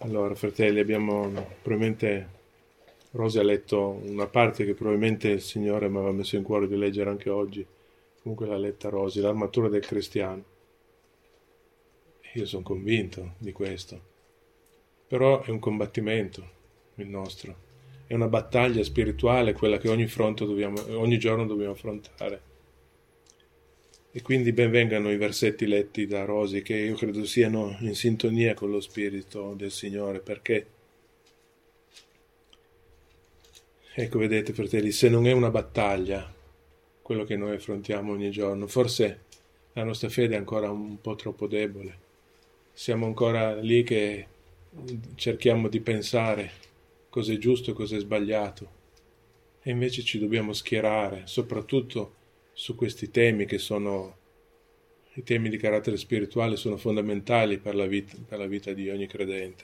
Allora, fratelli, probabilmente Rosy ha letto una parte che probabilmente il Signore mi aveva messo in cuore di leggere anche oggi. Comunque l'ha letta Rosy, l'armatura del cristiano. Io sono convinto di questo. Però è un combattimento il nostro. È una battaglia spirituale quella che ogni giorno dobbiamo affrontare. E quindi ben vengano i versetti letti da Rosy, che io credo siano in sintonia con lo Spirito del Signore, perché, ecco, vedete, fratelli, se non è una battaglia, quello che noi affrontiamo ogni giorno, forse la nostra fede è ancora un po' troppo debole. Siamo ancora lì che cerchiamo di pensare cosa è giusto e cosa è sbagliato. E invece ci dobbiamo schierare, soprattutto su questi temi che sono i temi di carattere spirituale, sono fondamentali per la vita di ogni credente.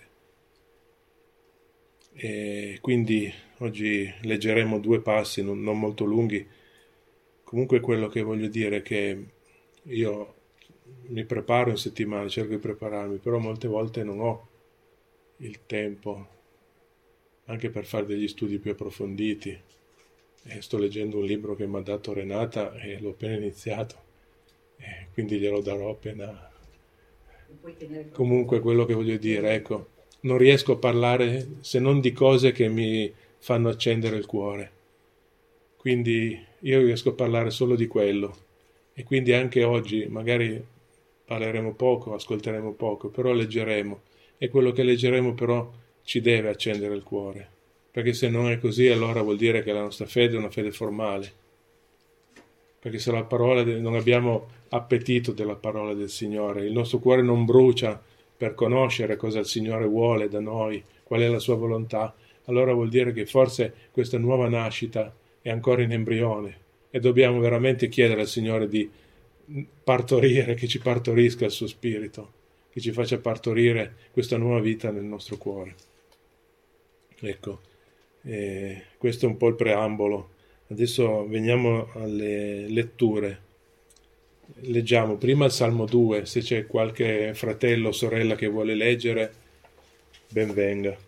E quindi oggi leggeremo 2 passi non molto lunghi. Comunque quello che voglio dire è che io mi preparo in settimana, cerco di prepararmi, però molte volte non ho il tempo anche per fare degli studi più approfonditi. Sto leggendo un libro che mi ha dato Renata e l'ho appena iniziato, quindi glielo darò appena. Comunque quello che voglio dire, ecco, non riesco a parlare se non di cose che mi fanno accendere il cuore. Quindi io riesco a parlare solo di quello. E quindi anche oggi magari parleremo poco, ascolteremo poco, però leggeremo. E quello che leggeremo però ci deve accendere il cuore. Perché se non è così, allora vuol dire che la nostra fede è una fede formale. Perché se non abbiamo appetito della parola del Signore, il nostro cuore non brucia per conoscere cosa il Signore vuole da noi, qual è la sua volontà, allora vuol dire che forse questa nuova nascita è ancora in embrione e dobbiamo veramente chiedere al Signore di partorire, che ci partorisca il suo spirito, che ci faccia partorire questa nuova vita nel nostro cuore. Ecco, questo è un po' il preambolo. Adesso veniamo alle letture. Leggiamo prima il Salmo 2, se c'è qualche fratello o sorella che vuole leggere, ben venga.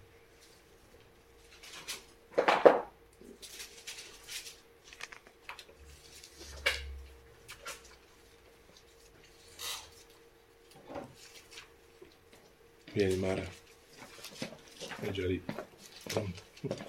Vieni Mara, è già lì, pronto.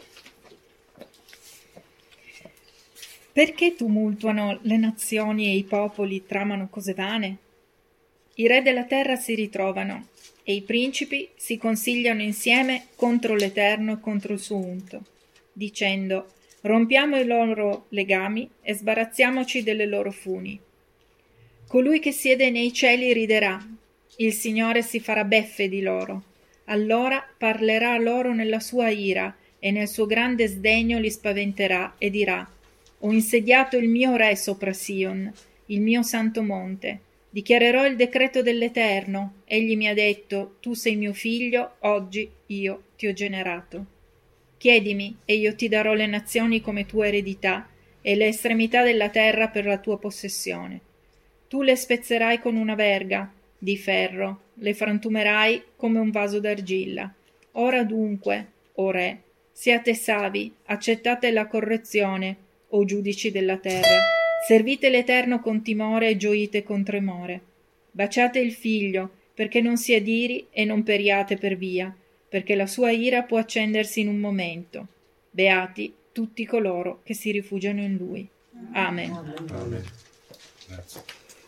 Perché tumultuano le nazioni e i popoli tramano cose vane? I re della terra si ritrovano e i principi si consigliano insieme contro l'Eterno e contro il suo unto, dicendo: rompiamo i loro legami e sbarazziamoci delle loro funi. Colui che siede nei cieli riderà, il Signore si farà beffe di loro. Allora parlerà loro nella sua ira e nel suo grande sdegno li spaventerà e dirà: ho insediato il mio re sopra Sion, il mio santo monte. Dichiarerò il decreto dell'Eterno. Egli mi ha detto: tu sei mio figlio, oggi io ti ho generato. Chiedimi e io ti darò le nazioni come tua eredità e le estremità della terra per la tua possessione. Tu le spezzerai con una verga di ferro, le frantumerai come un vaso d'argilla. Ora dunque, o re, siate savi, accettate la correzione, o giudici della terra. Servite l'Eterno con timore e gioite con tremore. Baciate il Figlio, perché non si adiri e non periate per via, perché la sua ira può accendersi in un momento. Beati tutti coloro che si rifugiano in Lui. Amen. Amen. Grazie.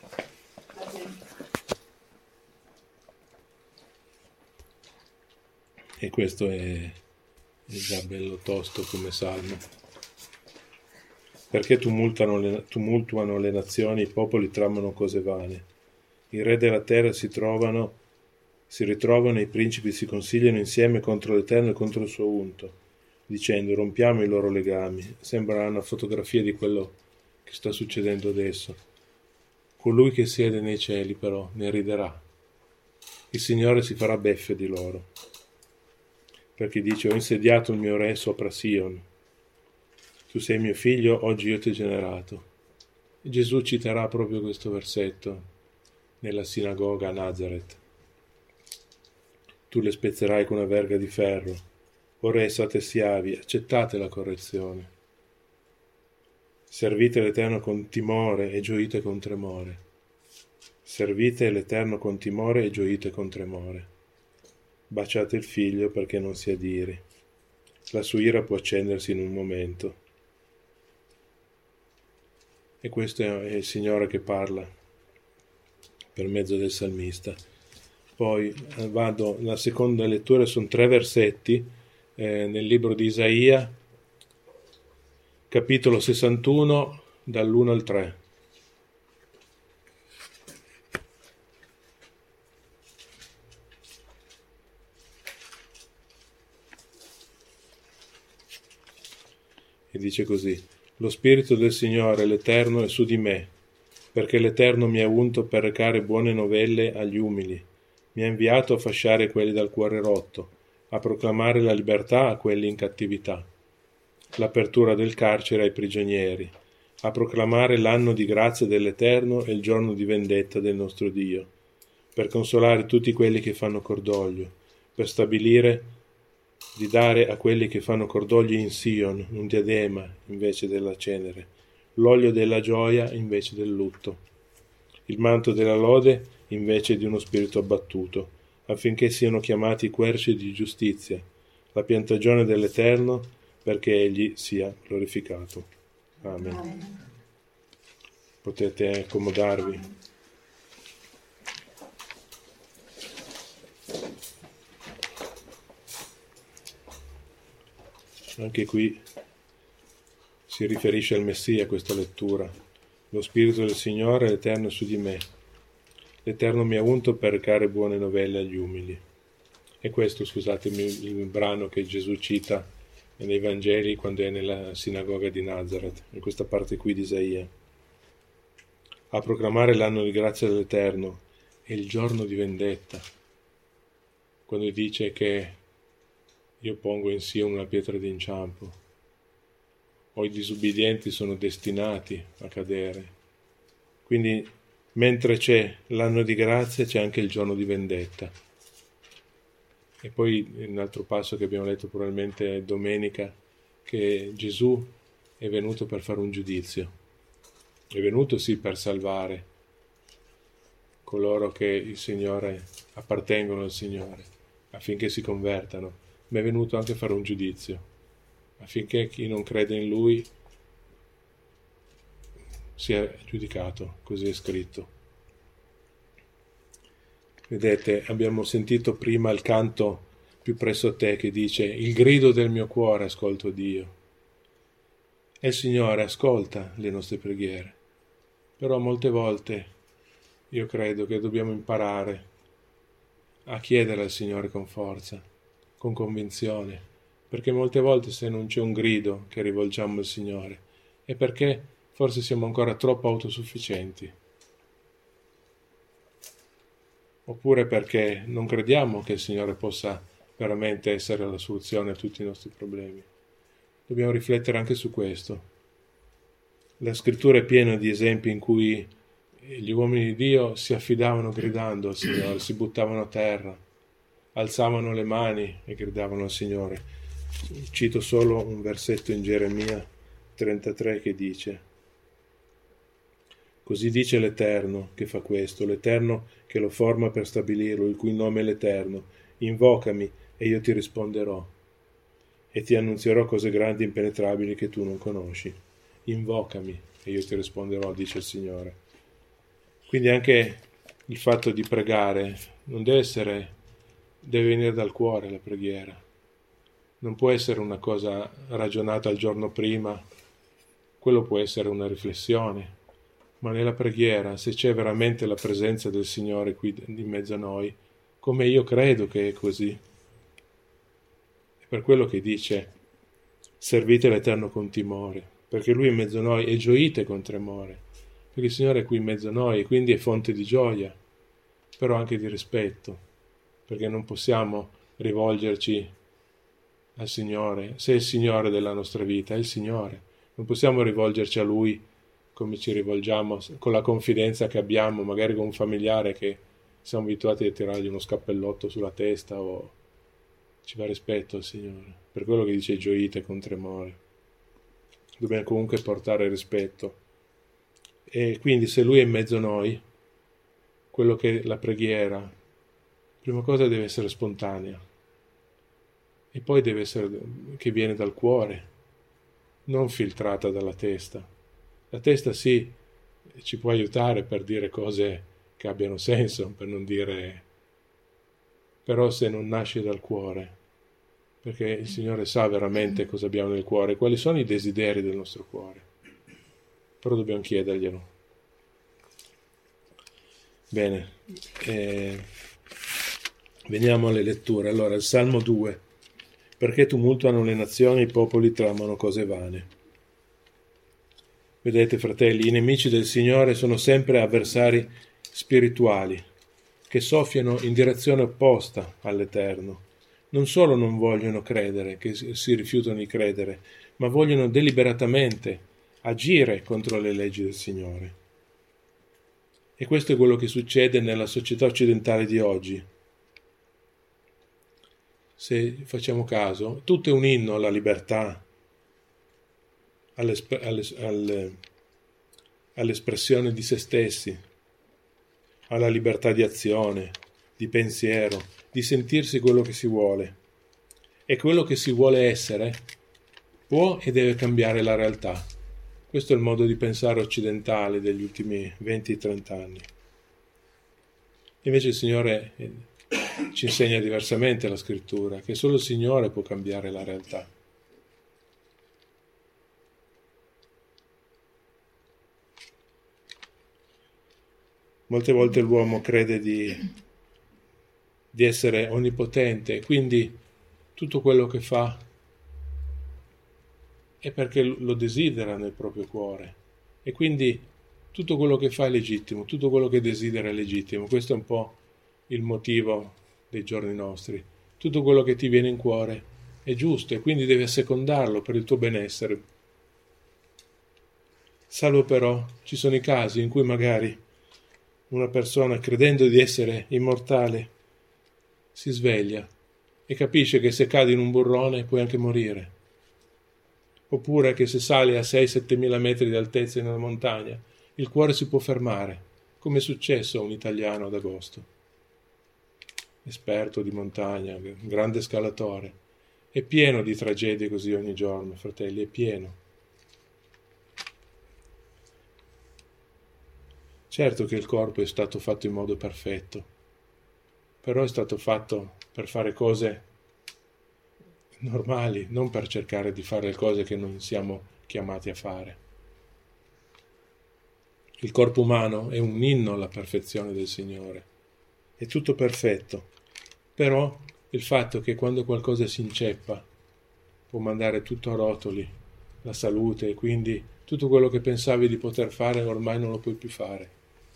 E questo è già bello tosto come salmo. Perché tumultuano le nazioni, i popoli tramano cose vane. I re della terra si ritrovano e i principi si consigliano insieme contro l'Eterno e contro il suo unto, dicendo: rompiamo i loro legami. Sembra una fotografia di quello che sta succedendo adesso. Colui che siede nei cieli però ne riderà. Il Signore si farà beffe di loro. Perché dice: ho insediato il mio re sopra Sion. Tu sei mio figlio, oggi io ti ho generato. E Gesù citerà proprio questo versetto nella sinagoga a Nazareth. tu le spezzerai con una verga di ferro. Ora state schiavi, accettate la correzione. Servite l'Eterno con timore e gioite con tremore. Servite l'Eterno con timore e gioite con tremore. Baciate il figlio perché non si adiri. La sua ira può accendersi in un momento. E questo è il Signore che parla per mezzo del salmista. Poi vado, la seconda lettura sono 3 versetti nel libro di Isaia, capitolo 61, dall'1 al 3. E dice così: lo Spirito del Signore, l'Eterno, è su di me, perché l'Eterno mi ha unto per recare buone novelle agli umili. Mi ha inviato a fasciare quelli dal cuore rotto, a proclamare la libertà a quelli in cattività, l'apertura del carcere ai prigionieri, a proclamare l'anno di grazia dell'Eterno e il giorno di vendetta del nostro Dio, per consolare tutti quelli che fanno cordoglio, per stabilire di dare a quelli che fanno cordoglio in Sion un diadema invece della cenere, l'olio della gioia invece del lutto, il manto della lode invece di uno spirito abbattuto, affinché siano chiamati querci di giustizia, la piantagione dell'Eterno, perché egli sia glorificato. Amen. Amen. Potete accomodarvi. Anche qui si riferisce al Messia questa lettura. Lo Spirito del Signore, l'Eterno, è su di me. L'Eterno mi ha unto per recare buone novelle agli umili. E questo, scusatemi, il brano che Gesù cita nei Vangeli quando è nella sinagoga di Nazareth, in questa parte qui di Isaia. A proclamare l'anno di grazia dell'Eterno e il giorno di vendetta. Quando dice che io pongo in Sion una pietra d'inciampo, o i disubbidienti sono destinati a cadere. Quindi, mentre c'è l'anno di grazia, c'è anche il giorno di vendetta. E poi un altro passo che abbiamo letto probabilmente domenica, che Gesù è venuto per fare un giudizio. È venuto sì per salvare coloro che il Signore appartengono al Signore, affinché si convertano, ma è venuto anche a fare un giudizio, affinché chi non crede in Lui sia giudicato, così è scritto. Vedete, abbiamo sentito prima il canto più presso a te che dice: il grido del mio cuore ascolto Dio. E il Signore ascolta le nostre preghiere, però molte volte io credo che dobbiamo imparare a chiedere al Signore con forza, con convinzione, perché molte volte se non c'è un grido che rivolgiamo al Signore è perché forse siamo ancora troppo autosufficienti, oppure perché non crediamo che il Signore possa veramente essere la soluzione a tutti i nostri problemi. Dobbiamo riflettere anche su questo. La scrittura è piena di esempi in cui gli uomini di Dio si affidavano gridando al Signore, si buttavano a terra, alzavano le mani e gridavano al Signore. Cito solo un versetto in Geremia 33 che dice: così dice l'Eterno che fa questo, l'Eterno che lo forma per stabilirlo, il cui nome è l'Eterno, invocami e io ti risponderò e ti annunzierò cose grandi e impenetrabili che tu non conosci. Invocami e io ti risponderò, dice il Signore. Quindi anche il fatto di pregare non deve venire dal cuore la preghiera. Non può essere una cosa ragionata il giorno prima, quello può essere una riflessione, ma nella preghiera, se c'è veramente la presenza del Signore qui in mezzo a noi, come io credo che è così, è per quello che dice: servite l'Eterno con timore, perché Lui è in mezzo a noi, e gioite con tremore, perché il Signore è qui in mezzo a noi, e quindi è fonte di gioia, però anche di rispetto, perché non possiamo rivolgerci al Signore, se è il Signore della nostra vita, è il Signore, non possiamo rivolgerci a Lui come ci rivolgiamo con la confidenza che abbiamo magari con un familiare che siamo abituati a tirargli uno scappellotto sulla testa o ci va rispetto al Signore. Per quello che dice gioite con tremore. Dobbiamo comunque portare rispetto. E quindi se Lui è in mezzo a noi, quello che la preghiera, prima cosa deve essere spontanea e poi deve essere che viene dal cuore, non filtrata dalla testa. La testa sì, ci può aiutare per dire cose che abbiano senso, per non dire, però se non nasce dal cuore, perché il Signore sa veramente cosa abbiamo nel cuore, quali sono i desideri del nostro cuore, però dobbiamo chiederglielo. Bene, veniamo alle letture. Allora, il Salmo 2. Perché tumultuano le nazioni, i popoli tramano cose vane. Vedete, fratelli, i nemici del Signore sono sempre avversari spirituali, che soffiano in direzione opposta all'Eterno. Non solo non vogliono credere, che si rifiutano di credere, ma vogliono deliberatamente agire contro le leggi del Signore. E questo è quello che succede nella società occidentale di oggi. Se facciamo caso, tutto è un inno alla libertà, all'espressione di se stessi, alla libertà di azione, di pensiero, di sentirsi quello che si vuole. E quello che si vuole essere può e deve cambiare la realtà. Questo è il modo di pensare occidentale degli ultimi 20-30 anni. Invece il Signore ci insegna diversamente la Scrittura, che solo il Signore può cambiare la realtà. Molte volte l'uomo crede di essere onnipotente, quindi tutto quello che fa è perché lo desidera nel proprio cuore. E quindi tutto quello che fa è legittimo, tutto quello che desidera è legittimo. Questo è un po' il motivo dei giorni nostri. Tutto quello che ti viene in cuore è giusto e quindi devi assecondarlo per il tuo benessere. Salvo però ci sono i casi in cui magari una persona, credendo di essere immortale, si sveglia e capisce che se cade in un burrone puoi anche morire. Oppure che se sali a 6-7 mila metri di altezza in una montagna, il cuore si può fermare, come è successo a un italiano ad agosto. Esperto di montagna, grande scalatore. È pieno di tragedie così ogni giorno, fratelli, è pieno. Certo che il corpo è stato fatto in modo perfetto, però è stato fatto per fare cose normali, non per cercare di fare le cose che non siamo chiamati a fare. Il corpo umano è un inno alla perfezione del Signore, è tutto perfetto, però il fatto che quando qualcosa si inceppa può mandare tutto a rotoli, la salute, e quindi tutto quello che pensavi di poter fare ormai non lo puoi più fare.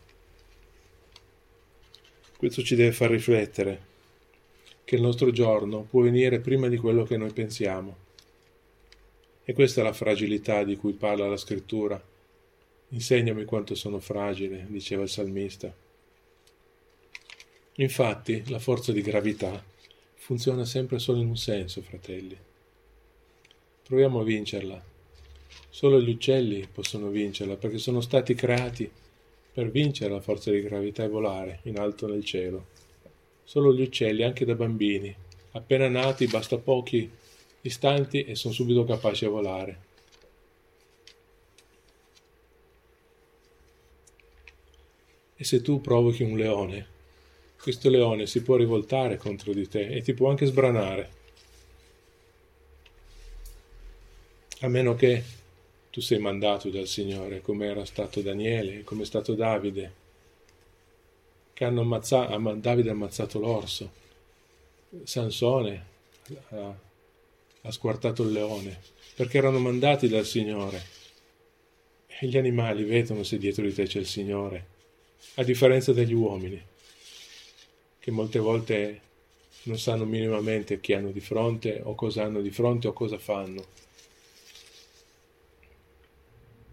Questo ci deve far riflettere che il nostro giorno può venire prima di quello che noi pensiamo. E questa è la fragilità di cui parla la Scrittura. Insegnami quanto sono fragile, diceva il salmista. Infatti, la forza di gravità funziona sempre solo in un senso, fratelli. Proviamo a vincerla. Solo gli uccelli possono vincerla, perché sono stati creati per vincere la forza di gravità e volare in alto nel cielo. Solo gli uccelli, anche da bambini, appena nati, basta pochi istanti e sono subito capaci a volare. E se tu provochi un leone, questo leone si può rivoltare contro di te e ti può anche sbranare. A meno che tu sei mandato dal Signore, come era stato Daniele, come è stato Davide, che Davide ha ammazzato l'orso, Sansone ha squartato il leone, perché erano mandati dal Signore. E gli animali vedono se dietro di te c'è il Signore, a differenza degli uomini, che molte volte non sanno minimamente chi hanno di fronte, o cosa hanno di fronte, o cosa fanno.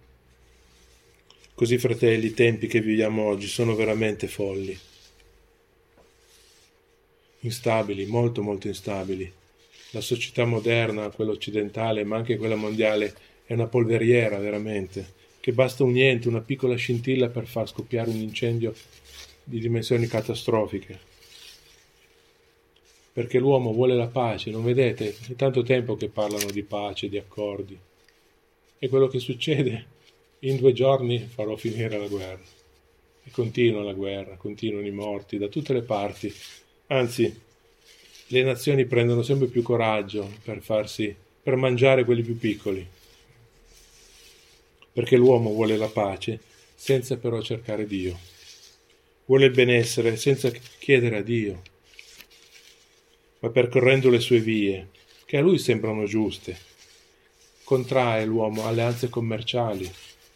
Così, fratelli, i tempi che viviamo oggi sono veramente folli. instabili, molto molto instabili. La società moderna, quella occidentale, ma anche quella mondiale, è una polveriera veramente, che basta un niente, una piccola scintilla per far scoppiare un incendio di dimensioni catastrofiche. Perché l'uomo vuole la pace, non vedete? È tanto tempo che parlano di pace, di accordi. E quello che succede? In 2 giorni farò finire la guerra. E continua la guerra, continuano i morti da tutte le parti. Anzi, le nazioni prendono sempre più coraggio per mangiare quelli più piccoli. Perché l'uomo vuole la pace senza però cercare Dio. Vuole il benessere senza chiedere a Dio, ma percorrendo le sue vie, che a lui sembrano giuste, contrae l'uomo alleanze commerciali,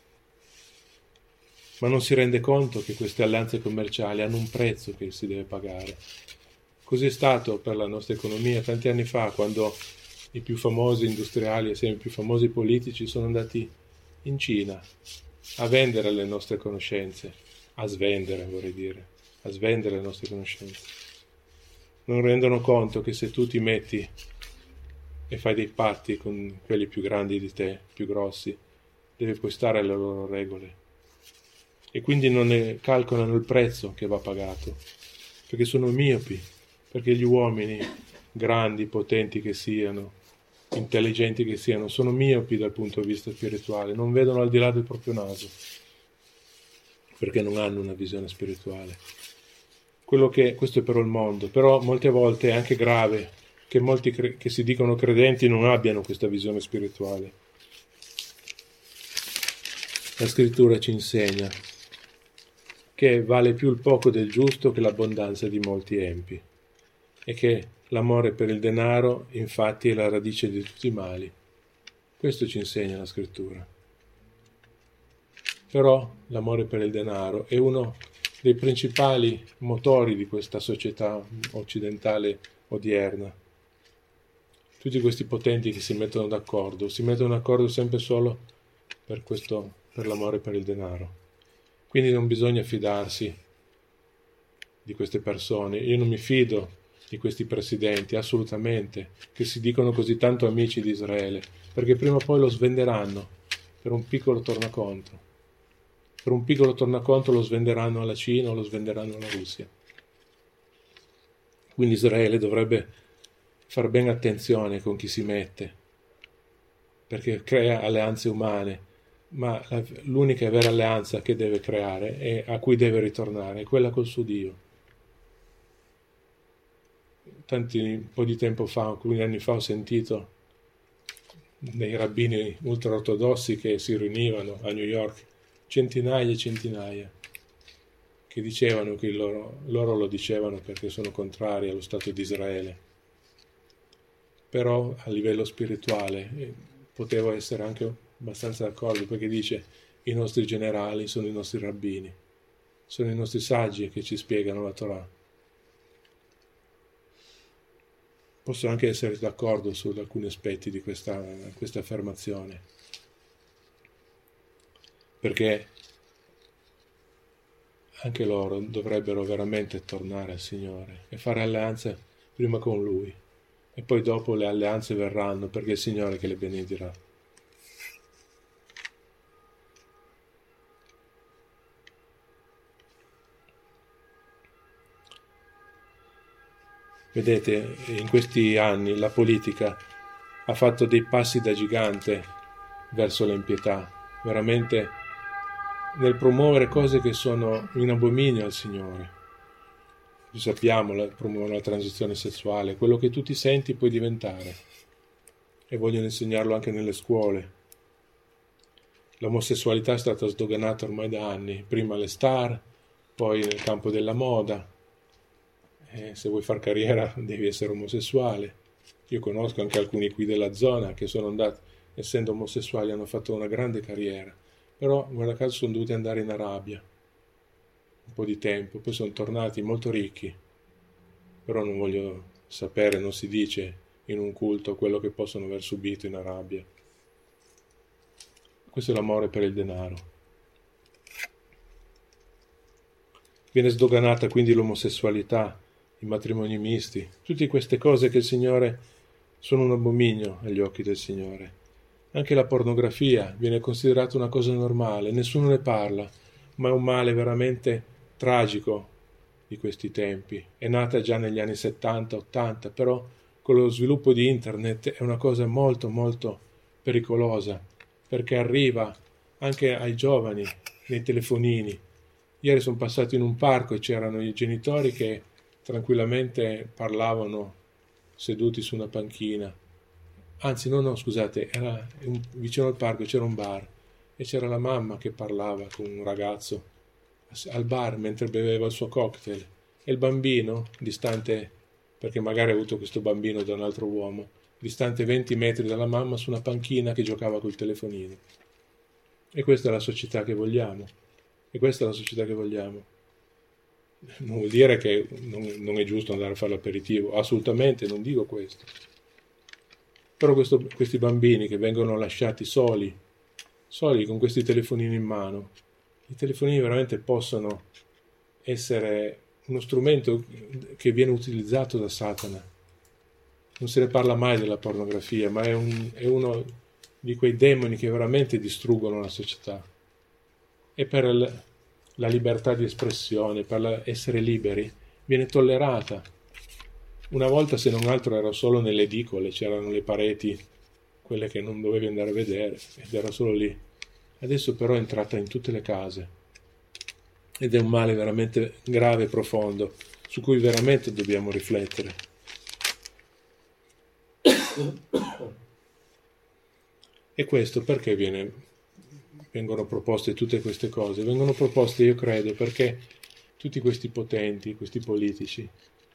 ma non si rende conto che queste alleanze commerciali hanno un prezzo che si deve pagare. Così è stato per la nostra economia tanti anni fa, quando i più famosi industriali e i più famosi politici sono andati in Cina a vendere le nostre conoscenze, a svendere le nostre conoscenze. Non rendono conto che se tu ti metti e fai dei patti con quelli più grandi di te, più grossi, devi poi stare alle loro regole. E quindi non ne calcolano il prezzo che va pagato, perché sono miopi, perché gli uomini, grandi, potenti che siano, intelligenti che siano, sono miopi dal punto di vista spirituale, non vedono al di là del proprio naso, perché non hanno una visione spirituale. Questo è però il mondo, però molte volte è anche grave che molti che si dicono credenti non abbiano questa visione spirituale. La scrittura ci insegna che vale più il poco del giusto che l'abbondanza di molti empi, e che l'amore per il denaro infatti è la radice di tutti i mali. Questo ci insegna la scrittura. Però l'amore per il denaro è uno dei principali motori di questa società occidentale odierna. Tutti questi potenti che si mettono d'accordo sempre solo per l'amore per il denaro. Quindi non bisogna fidarsi di queste persone. Io non mi fido di questi presidenti, assolutamente, che si dicono così tanto amici di Israele, perché prima o poi lo svenderanno per un piccolo tornaconto. Per un piccolo tornaconto lo svenderanno alla Cina o lo svenderanno alla Russia. Quindi Israele dovrebbe fare ben attenzione con chi si mette, perché crea alleanze umane, ma l'unica vera alleanza che deve creare e a cui deve ritornare è quella col suo Dio. Un po' di tempo fa, alcuni anni fa, ho sentito dei rabbini ultraortodossi che si riunivano a New York, centinaia e centinaia, che dicevano che loro lo dicevano perché sono contrari allo Stato di Israele, però a livello spirituale potevo essere anche abbastanza d'accordo, perché dice i nostri generali sono i nostri rabbini, sono i nostri saggi che ci spiegano la Torah. Posso anche essere d'accordo su alcuni aspetti di questa affermazione, perché anche loro dovrebbero veramente tornare al Signore e fare alleanze prima con Lui, e poi dopo le alleanze verranno, perché è il Signore che le benedirà. Vedete, in questi anni la politica ha fatto dei passi da gigante verso l'impietà, veramente nel promuovere cose che sono in abominio al Signore. Lo sappiamo, promuovono la transizione sessuale, quello che tu ti senti puoi diventare, e vogliono insegnarlo anche nelle scuole. L'omosessualità è stata sdoganata ormai da anni, prima alle star, poi nel campo della moda. Se vuoi far carriera devi essere omosessuale. Io conosco anche alcuni qui della zona che sono andati, essendo omosessuali, hanno fatto una grande carriera, però guarda caso sono dovuti andare in Arabia un po' di tempo, poi sono tornati molto ricchi, però non voglio sapere, non si dice in un culto quello che possono aver subito in Arabia. Questo è l'amore per il denaro. Viene sdoganata quindi l'omosessualità, i matrimoni misti, tutte queste cose che il Signore sono un abominio agli occhi del Signore. Anche la pornografia viene considerata una cosa normale, nessuno ne parla, ma è un male veramente tragico di questi tempi. È nata già negli anni 70-80, però con lo sviluppo di internet è una cosa molto molto pericolosa, perché arriva anche ai giovani nei telefonini. Ieri sono passato in un parco e c'erano i genitori che tranquillamente parlavano seduti su una panchina. Anzi, no, scusate, vicino al parco c'era un bar e c'era la mamma che parlava con un ragazzo al bar mentre beveva il suo cocktail e il bambino, distante, perché magari ha avuto questo bambino da un altro uomo, distante 20 metri dalla mamma su una panchina che giocava col telefonino. E questa è la società che vogliamo. E questa è la società che vogliamo. Non vuol dire che non è giusto andare a fare l'aperitivo, assolutamente non dico questo. Però questi bambini che vengono lasciati soli con questi telefonini in mano, i telefonini veramente possono essere uno strumento che viene utilizzato da Satana. Non se ne parla mai della pornografia, ma è uno di quei demoni che veramente distruggono la società. E per la libertà di espressione, per essere liberi, viene tollerata. Una volta, se non altro, era solo nelle edicole, c'erano le pareti, quelle che non dovevi andare a vedere, ed era solo lì. Adesso però è entrata in tutte le case. Ed è un male veramente grave e profondo, su cui veramente dobbiamo riflettere. E questo perché vengono proposte tutte queste cose? Vengono proposte, io credo, perché tutti questi potenti, questi politici,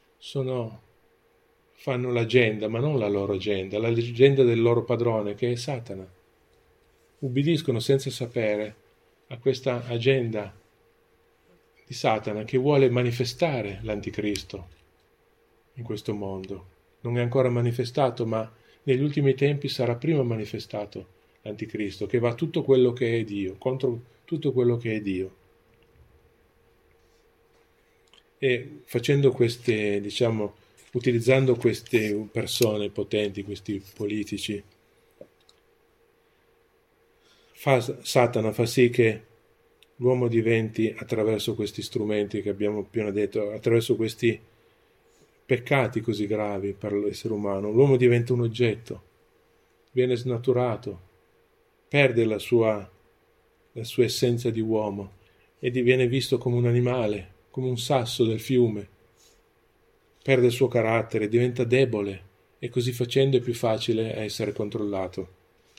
fanno l'agenda, ma non la loro agenda, l'agenda del loro padrone, che è Satana. Ubbidiscono senza sapere a questa agenda di Satana che vuole manifestare l'anticristo in questo mondo. Non è ancora manifestato, ma negli ultimi tempi sarà prima manifestato l'anticristo, che va tutto quello che è Dio, contro tutto quello che è Dio. E facendo queste, utilizzando queste persone potenti, questi politici, Satana fa sì che l'uomo diventi, attraverso questi strumenti che abbiamo appena detto, attraverso questi peccati così gravi per l'essere umano, l'uomo diventa un oggetto, viene snaturato, perde la sua essenza di uomo e diviene visto come un animale, come un sasso del fiume, perde il suo carattere, diventa debole e così facendo è più facile essere controllato.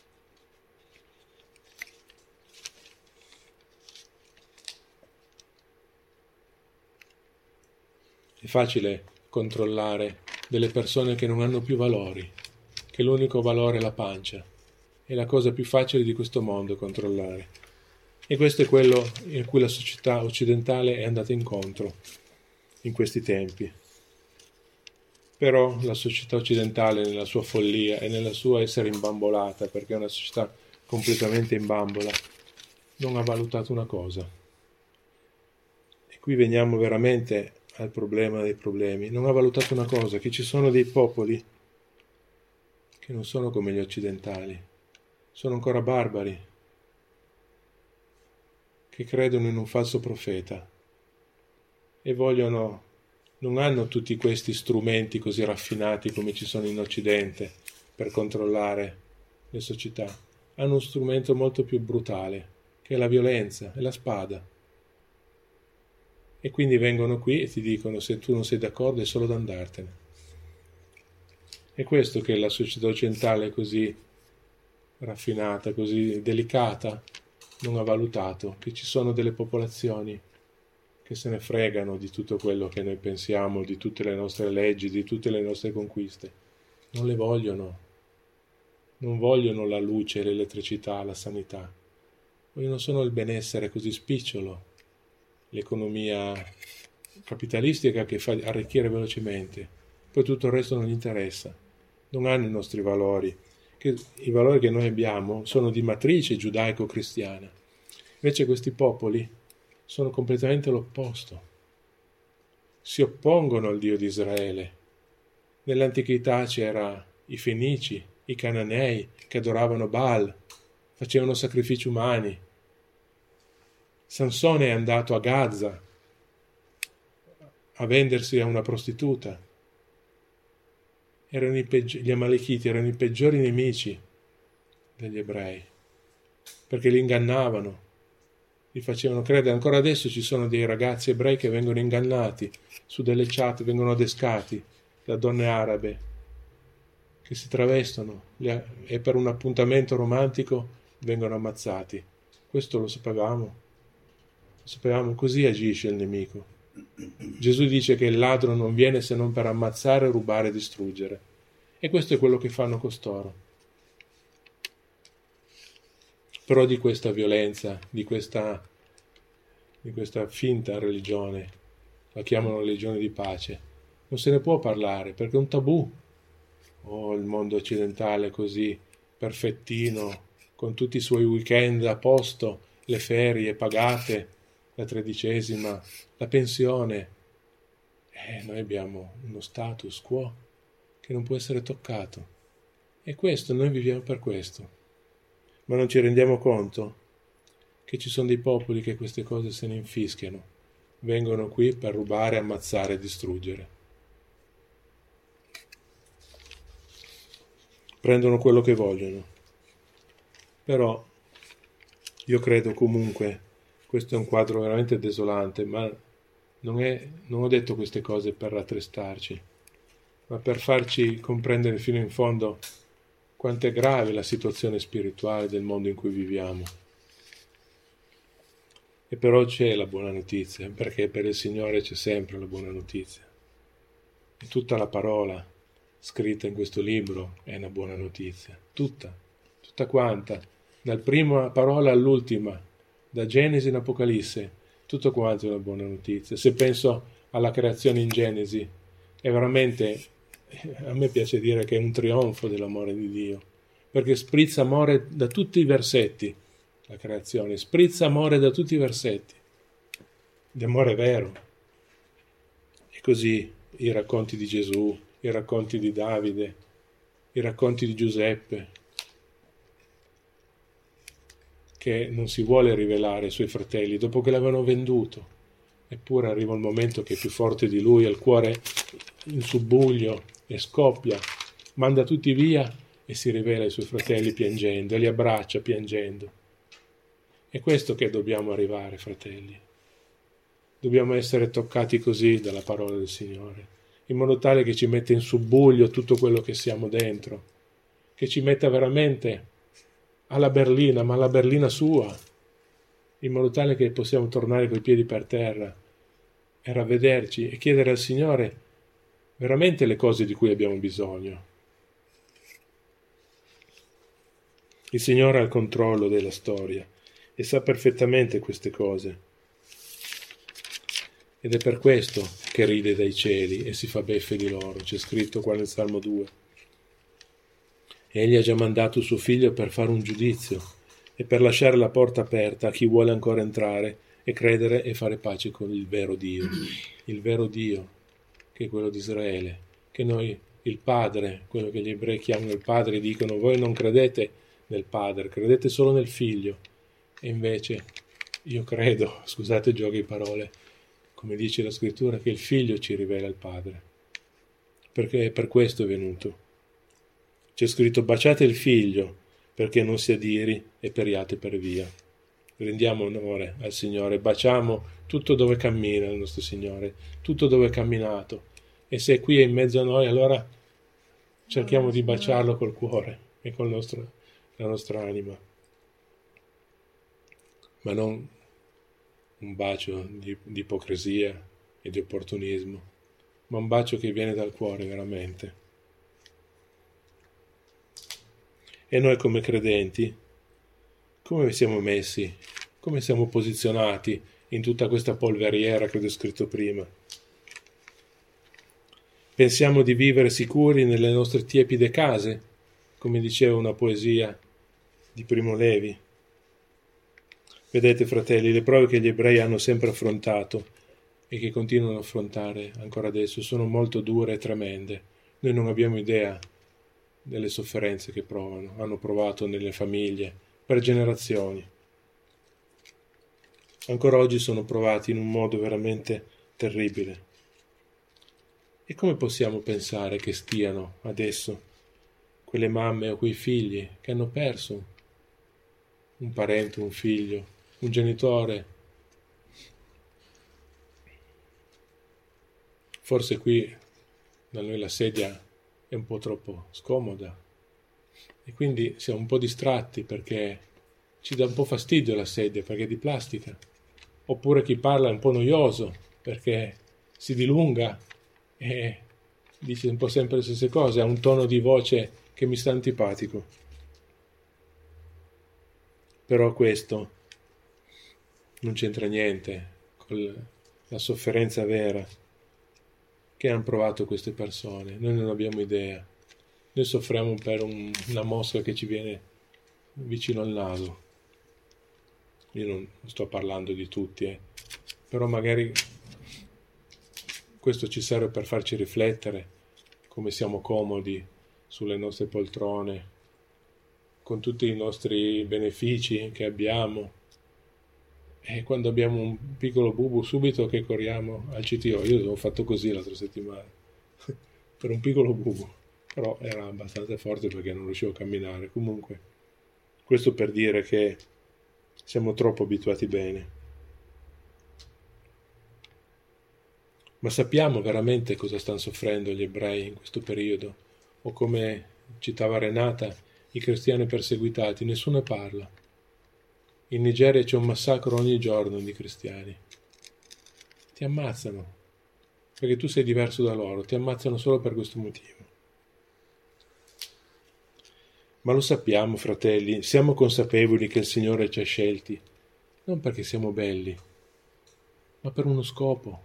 È facile controllare delle persone che non hanno più valori, che l'unico valore è la pancia. È la cosa più facile di questo mondo controllare. E questo è quello in cui la società occidentale è andata incontro in questi tempi. Però la società occidentale, nella sua follia e nella sua essere imbambolata, perché è una società completamente in bambola, non ha valutato una cosa. E qui veniamo veramente al problema dei problemi. Non ha valutato una cosa, che ci sono dei popoli che non sono come gli occidentali, sono ancora barbari, che credono in un falso profeta e non hanno tutti questi strumenti così raffinati come ci sono in Occidente per controllare le società. Hanno uno strumento molto più brutale, che è la violenza, è la spada. E quindi vengono qui e ti dicono: se tu non sei d'accordo è solo da andartene. È questo che la società occidentale così raffinata, così delicata, non ha valutato, che ci sono delle popolazioni che se ne fregano di tutto quello che noi pensiamo, di tutte le nostre leggi, di tutte le nostre conquiste. Non le vogliono. Non vogliono la luce, l'elettricità, la sanità. Vogliono solo il benessere così spicciolo, l'economia capitalistica che fa arricchire velocemente. Poi tutto il resto non gli interessa. Non hanno i nostri valori. I valori che noi abbiamo sono di matrice giudaico-cristiana. Invece questi popoli sono completamente l'opposto. si oppongono al Dio di Israele. Nell'antichità c'era i Fenici, i Cananei che adoravano Baal, facevano sacrifici umani. Sansone è andato a Gaza a vendersi a una prostituta. Gli Amalechiti erano i peggiori nemici degli ebrei, perché li ingannavano, li facevano credere. Ancora adesso ci sono dei ragazzi ebrei che vengono ingannati su delle chat, vengono adescati da donne arabe che si travestono e per un appuntamento romantico vengono ammazzati. Questo lo sapevamo. Così agisce il nemico. Gesù dice che il ladro non viene se non per ammazzare, rubare e distruggere. E questo è quello che fanno costoro. Però di questa violenza, di questa finta religione, la chiamano religione di pace, non se ne può parlare perché è un tabù. Oh, il mondo occidentale così perfettino, con tutti i suoi weekend a posto, le ferie pagate, la 13ª, la pensione. Noi abbiamo uno status quo che non può essere toccato. E questo, noi viviamo per questo. Ma non ci rendiamo conto che ci sono dei popoli che queste cose se ne infischiano. Vengono qui per rubare, ammazzare e distruggere. Prendono quello che vogliono. Però io credo comunque, questo è un quadro veramente desolante, ma non ho detto queste cose per rattristarci, ma per farci comprendere fino in fondo quanto è grave la situazione spirituale del mondo in cui viviamo. E però c'è la buona notizia, perché per il Signore c'è sempre la buona notizia. E tutta la parola scritta in questo libro è una buona notizia, tutta quanta, dal prima parola all'ultima, da Genesi in Apocalisse, tutto quanto è una buona notizia. Se penso alla creazione in Genesi, è veramente, a me piace dire che è un trionfo dell'amore di Dio, perché sprizza amore da tutti i versetti, la creazione, sprizza amore da tutti i versetti, d'amore vero. E così i racconti di Gesù, i racconti di Davide, i racconti di Giuseppe, che non si vuole rivelare ai suoi fratelli dopo che l'avevano venduto, eppure arriva un momento che è più forte di lui, ha il cuore in subbuglio e scoppia, manda tutti via e si rivela ai suoi fratelli piangendo, e li abbraccia piangendo. È questo che dobbiamo arrivare, fratelli. Dobbiamo essere toccati così dalla parola del Signore, in modo tale che ci metta in subbuglio tutto quello che siamo dentro, che ci metta veramente alla berlina, ma alla berlina sua, in modo tale che possiamo tornare coi piedi per terra e ravvederci e chiedere al Signore veramente le cose di cui abbiamo bisogno. Il Signore ha il controllo della storia e sa perfettamente queste cose. Ed è per questo che ride dai cieli e si fa beffe di loro. C'è scritto qua nel Salmo 2. Egli ha già mandato suo figlio per fare un giudizio e per lasciare la porta aperta a chi vuole ancora entrare e credere e fare pace con il vero Dio, che è quello di Israele, che noi, il Padre, quello che gli ebrei chiamano il Padre, dicono voi non credete nel Padre, credete solo nel Figlio. E invece io credo, scusate il gioco di parole, come dice la Scrittura, che il Figlio ci rivela il Padre, perché per questo è venuto. C'è scritto baciate il Figlio perché non si adiri e periate per via. Rendiamo onore al Signore, baciamo tutto dove cammina il nostro Signore, tutto dove è camminato, e se è qui in mezzo a noi allora cerchiamo di baciarlo col cuore e con la nostra anima, ma non un bacio di ipocrisia e di opportunismo, ma un bacio che viene dal cuore veramente. E noi come credenti, come siamo messi? Come siamo posizionati in tutta questa polveriera che ho descritto prima? Pensiamo di vivere sicuri nelle nostre tiepide case, come diceva una poesia di Primo Levi. Vedete, fratelli, le prove che gli ebrei hanno sempre affrontato e che continuano a affrontare ancora adesso sono molto dure e tremende. Noi non abbiamo idea delle sofferenze che provano, hanno provato nelle famiglie per generazioni. Ancora oggi sono provati in un modo veramente terribile. E come possiamo pensare che stiano adesso quelle mamme o quei figli che hanno perso un parente, un figlio, un genitore? Forse qui da noi la sedia è un po' troppo scomoda e quindi siamo un po' distratti perché ci dà un po' fastidio la sedia perché è di plastica, oppure chi parla è un po' noioso perché si dilunga e dice un po' sempre le stesse cose, ha un tono di voce che mi sta antipatico. Però questo non c'entra niente con la sofferenza vera che hanno provato queste persone. Noi non abbiamo idea. Noi soffriamo per una mosca che ci viene vicino al naso. Io non sto parlando di tutti, però magari questo ci serve per farci riflettere come siamo comodi sulle nostre poltrone, con tutti i nostri benefici che abbiamo. E quando abbiamo un piccolo bubu subito che corriamo al CTO. Io ho fatto così l'altra settimana per un piccolo bubu, però era abbastanza forte perché non riuscivo a camminare. Comunque questo per dire che siamo troppo abituati bene. Ma sappiamo veramente cosa stanno soffrendo gli ebrei in questo periodo? O come citava Renata, i cristiani perseguitati? Nessuno ne parla. In Nigeria c'è un massacro ogni giorno di cristiani. Ti ammazzano, perché tu sei diverso da loro, ti ammazzano solo per questo motivo. Ma lo sappiamo, fratelli, siamo consapevoli che il Signore ci ha scelti, non perché siamo belli, ma per uno scopo,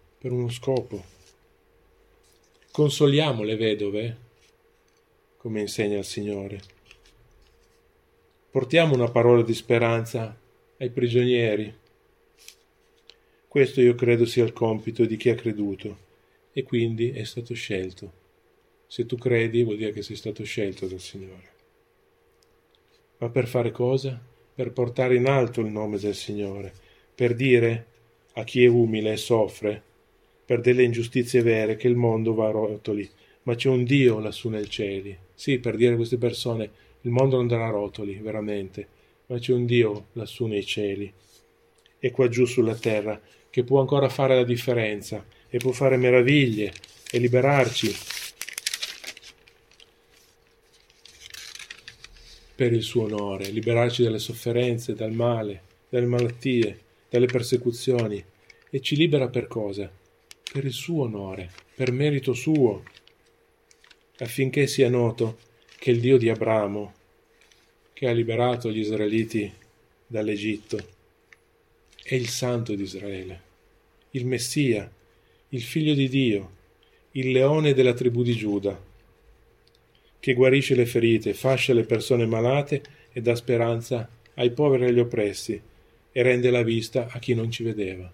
Consoliamo le vedove, come insegna il Signore. Portiamo una parola di speranza ai prigionieri. Questo io credo sia il compito di chi ha creduto e quindi è stato scelto. Se tu credi vuol dire che sei stato scelto dal Signore. Ma per fare cosa? Per portare in alto il nome del Signore, per dire a chi è umile e soffre per delle ingiustizie vere che il mondo va a rotoli, ma c'è un Dio lassù nei cieli. Sì, per dire a queste persone il mondo non darà rotoli, veramente, ma c'è un Dio lassù nei cieli e qua giù sulla terra che può ancora fare la differenza e può fare meraviglie e liberarci per il suo onore, liberarci dalle sofferenze, dal male, dalle malattie, dalle persecuzioni. E ci libera per cosa? Per il suo onore, per merito suo, affinché sia noto che il Dio di Abramo, che ha liberato gli israeliti dall'Egitto, è il Santo di Israele, il Messia, il Figlio di Dio, il leone della tribù di Giuda, che guarisce le ferite, fascia le persone malate e dà speranza ai poveri e agli oppressi e rende la vista a chi non ci vedeva.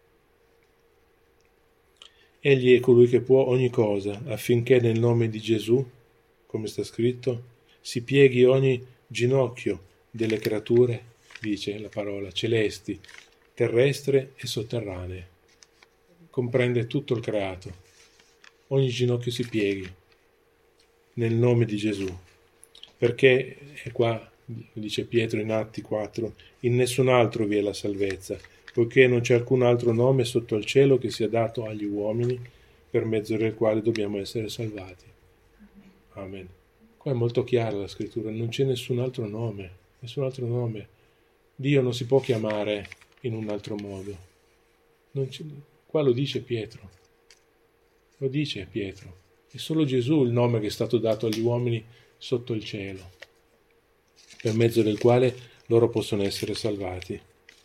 Egli è colui che può ogni cosa, affinché nel nome di Gesù, come sta scritto, si pieghi ogni ginocchio delle creature, dice la parola, celesti, terrestre e sotterranee. Comprende tutto il creato. Ogni ginocchio si pieghi nel nome di Gesù. Perché, e qua dice Pietro in Atti 4, in nessun altro vi è la salvezza, poiché non c'è alcun altro nome sotto il cielo che sia dato agli uomini per mezzo del quale dobbiamo essere salvati. Amen. Qua è molto chiara la scrittura, non c'è nessun altro nome. Dio non si può chiamare in un altro modo. Qua lo dice Pietro. È solo Gesù il nome che è stato dato agli uomini sotto il cielo, per mezzo del quale loro possono essere salvati.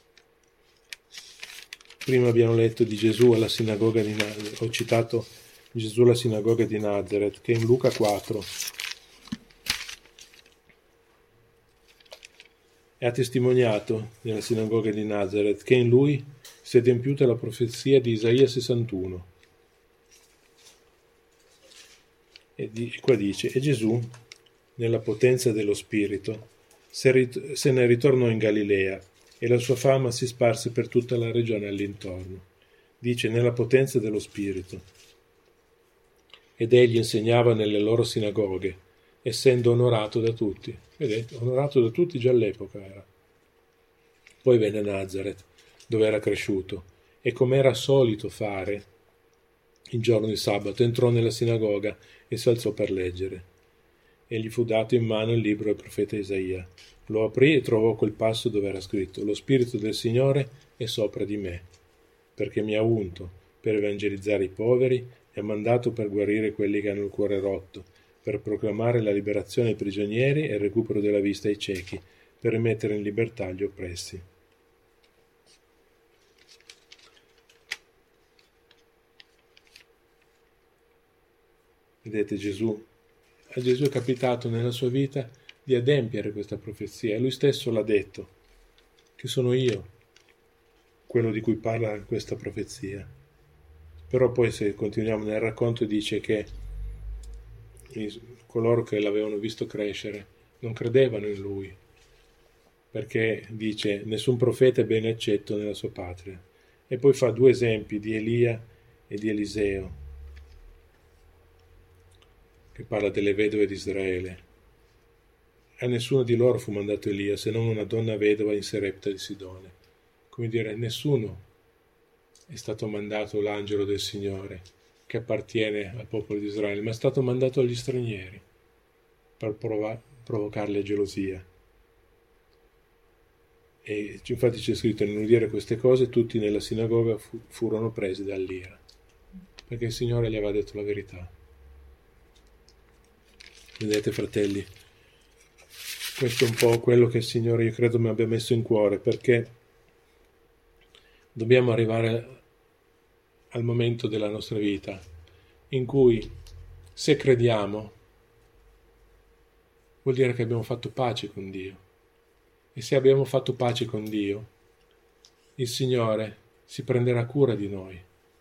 Prima abbiamo letto di Gesù alla sinagoga di Nazareth, ho citato Gesù alla sinagoga di Nazareth, che è in Luca 4. E ha testimoniato nella sinagoga di Nazareth che in lui si è adempiuta la profezia di Isaia 61. E qua dice, e Gesù, nella potenza dello Spirito, se ne ritornò in Galilea e la sua fama si sparse per tutta la regione all'intorno. Dice, nella potenza dello Spirito. Ed egli insegnava nelle loro sinagoghe, essendo onorato da tutti. Vedete, onorato da tutti già all'epoca era. Poi venne a Nazaret, dove era cresciuto, e come era solito fare, il giorno di sabato entrò nella sinagoga e si alzò per leggere. E gli fu dato in mano il libro del profeta Isaia. Lo aprì e trovò quel passo dove era scritto: Lo Spirito del Signore è sopra di me, perché mi ha unto per evangelizzare i poveri e ha mandato per guarire quelli che hanno il cuore rotto, per proclamare la liberazione ai prigionieri e il recupero della vista ai ciechi, per rimettere in libertà gli oppressi. Vedete, a Gesù è capitato nella sua vita di adempiere questa profezia, e lui stesso l'ha detto, che sono io quello di cui parla questa profezia. Però poi, se continuiamo nel racconto, dice che coloro che l'avevano visto crescere non credevano in lui, perché dice nessun profeta è ben accetto nella sua patria. E poi fa due esempi di Elia e di Eliseo, che parla delle vedove di Israele. A nessuno di loro fu mandato Elia, se non una donna vedova in Sarepta di Sidone. Come dire, nessuno è stato mandato l'angelo del Signore che appartiene al popolo di Israele, ma è stato mandato agli stranieri per provocarli a gelosia. E infatti c'è scritto, nell'udire queste cose tutti nella sinagoga furono presi dall'ira, perché il Signore gli aveva detto la verità. Vedete, fratelli, questo è un po' quello che il Signore, io credo, mi abbia messo in cuore, perché dobbiamo arrivare al momento della nostra vita in cui, se crediamo, vuol dire che abbiamo fatto pace con Dio. E se abbiamo fatto pace con Dio, il Signore si prenderà cura di noi.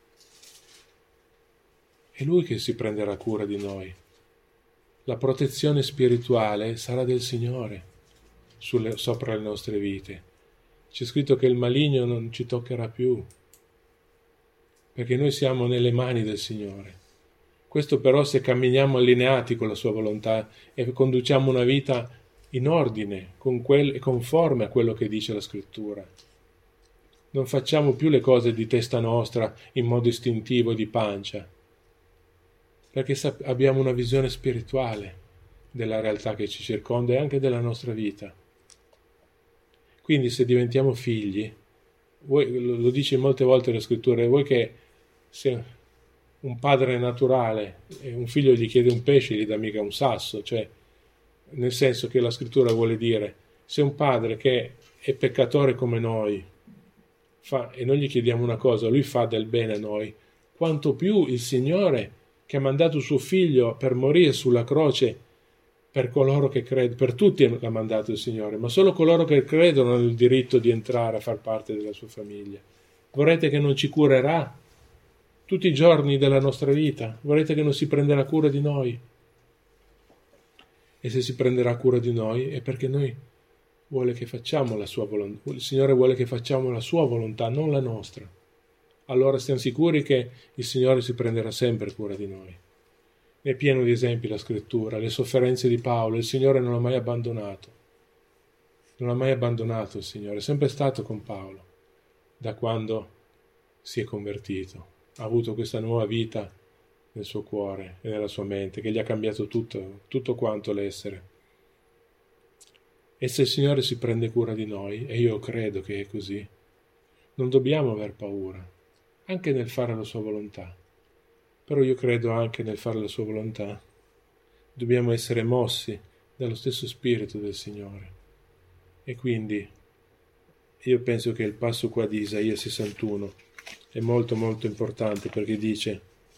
È Lui che si prenderà cura di noi. La protezione spirituale sarà del Signore sopra le nostre vite. C'è scritto che il maligno non ci toccherà più, perché noi siamo nelle mani del Signore. Questo però se camminiamo allineati con la sua volontà e conduciamo una vita in ordine, conforme a quello che dice la Scrittura. Non facciamo più le cose di testa nostra in modo istintivo di pancia, perché abbiamo una visione spirituale della realtà che ci circonda e anche della nostra vita. Quindi se diventiamo figli, lo dice molte volte la Scrittura, vuoi che se un padre naturale e un figlio gli chiede un pesce gli dà mica un sasso, cioè nel senso che la Scrittura vuole dire, se un padre che è peccatore come noi fa, e noi gli chiediamo una cosa, lui fa del bene a noi, quanto più il Signore che ha mandato suo figlio per morire sulla croce per coloro che credono, per tutti l'ha mandato il Signore, ma solo coloro che credono hanno il diritto di entrare a far parte della sua famiglia. Vorrete che non ci curerà tutti i giorni della nostra vita? Vorrete che non si prenderà cura di noi? E se si prenderà cura di noi è perché noi vuole che facciamo la sua volontà. Il Signore vuole che facciamo la sua volontà, non la nostra. Allora stiamo sicuri che il Signore si prenderà sempre cura di noi. È pieno di esempi la Scrittura, le sofferenze di Paolo, il Signore non l'ha mai abbandonato. Non l'ha mai abbandonato il Signore, è sempre stato con Paolo, da quando si è convertito. Ha avuto questa nuova vita nel suo cuore e nella sua mente, che gli ha cambiato tutto quanto l'essere. E se il Signore si prende cura di noi, e io credo che è così, non dobbiamo aver paura, anche nel fare la sua volontà. Però io credo anche nel fare la sua volontà dobbiamo essere mossi dallo stesso spirito del Signore. E quindi io penso che il passo qua di Isaia 61 è molto molto importante, perché dice: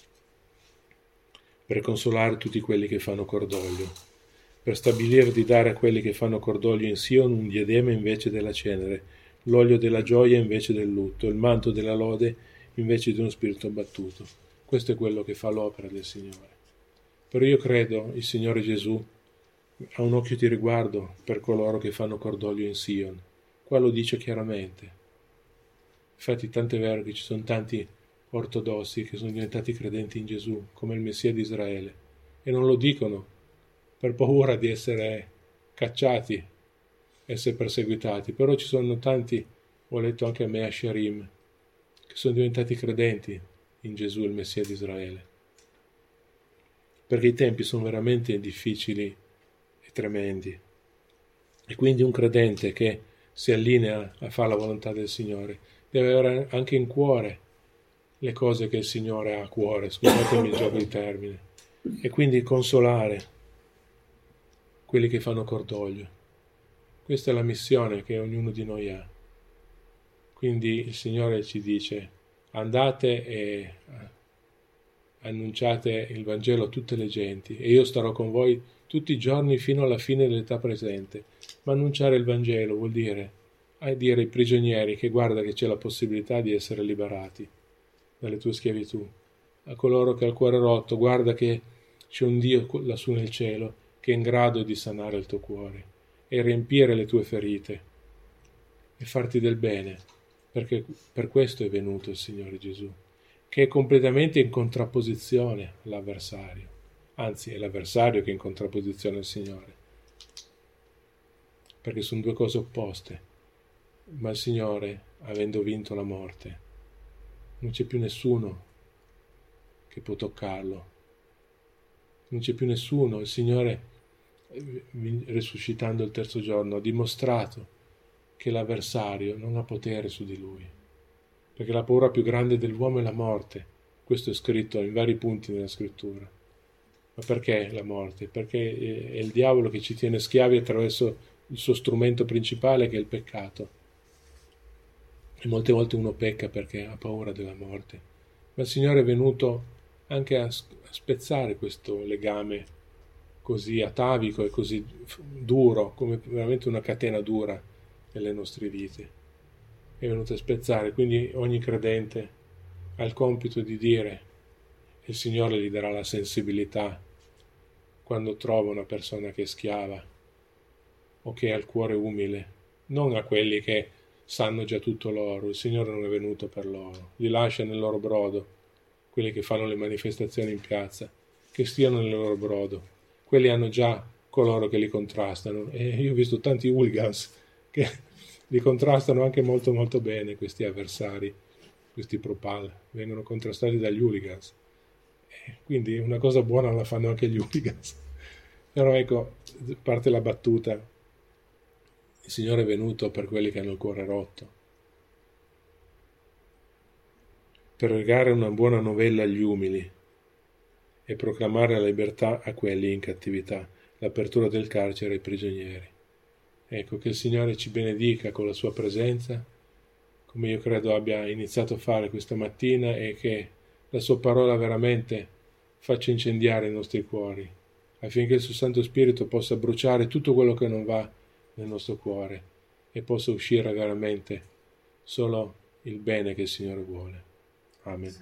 per consolare tutti quelli che fanno cordoglio, per stabilire di dare a quelli che fanno cordoglio in Sion un diadema invece della cenere, l'olio della gioia invece del lutto, il manto della lode invece di uno spirito abbattuto. Questo è quello che fa l'opera del Signore. Però io credo il Signore Gesù ha un occhio di riguardo per coloro che fanno cordoglio in Sion. Qua lo dice chiaramente. Infatti tant'è vero che ci sono tanti ortodossi che sono diventati credenti in Gesù come il Messia di Israele e non lo dicono per paura di essere cacciati, essere perseguitati, però ci sono tanti, ho letto anche a Mea Shearim, che sono diventati credenti in Gesù, il Messia di Israele, perché i tempi sono veramente difficili e tremendi, e quindi un credente che si allinea a fare la volontà del Signore deve avere anche in cuore le cose che il Signore ha a cuore, scusatemi il gioco di termine, e quindi consolare quelli che fanno cordoglio. Questa è la missione che ognuno di noi ha. Quindi il Signore ci dice: andate e annunciate il Vangelo a tutte le genti e io starò con voi tutti i giorni fino alla fine dell'età presente. Ma annunciare il Vangelo vuol dire ai prigionieri che guarda che c'è la possibilità di essere liberati dalle tue schiavitù, a coloro che ha il cuore rotto, guarda che c'è un Dio lassù nel cielo che è in grado di sanare il tuo cuore e riempire le tue ferite e farti del bene, perché per questo è venuto il Signore Gesù, che è completamente in contrapposizione all'avversario, anzi è l'avversario che è in contrapposizione al Signore, perché sono due cose opposte, ma il Signore, avendo vinto la morte, non c'è più nessuno che può toccarlo, non c'è più nessuno. Il Signore, risuscitando il terzo giorno, ha dimostrato che l'avversario non ha potere su di lui, perché la paura più grande dell'uomo è la morte. Questo è scritto in vari punti nella scrittura. Ma perché la morte? Perché è il diavolo che ci tiene schiavi attraverso il suo strumento principale, che è il peccato. E molte volte uno pecca perché ha paura della morte. Ma il Signore è venuto anche a spezzare questo legame così atavico e così duro, come veramente una catena dura nelle nostre vite. È venuto a spezzare, quindi ogni credente ha il compito di dire, e il Signore gli darà la sensibilità quando trova una persona che è schiava o che ha il cuore umile, non a quelli che sanno già tutto loro. Il Signore non è venuto per loro, li lascia nel loro brodo, quelli che fanno le manifestazioni in piazza, che stiano nel loro brodo. Quelli hanno già coloro che li contrastano, e io ho visto tanti hooligans che li contrastano anche molto molto bene, questi avversari, questi propal, vengono contrastati dagli hooligans. Quindi una cosa buona la fanno anche gli hooligans. Però ecco, parte la battuta, il Signore è venuto per quelli che hanno il cuore rotto, per regare una buona novella agli umili e proclamare la libertà a quelli in cattività, l'apertura del carcere ai prigionieri. Ecco, che il Signore ci benedica con la sua presenza, come io credo abbia iniziato a fare questa mattina, e che la sua parola veramente faccia incendiare i nostri cuori, affinché il suo Santo Spirito possa bruciare tutto quello che non va nel nostro cuore e possa uscire veramente solo il bene che il Signore vuole. Amen.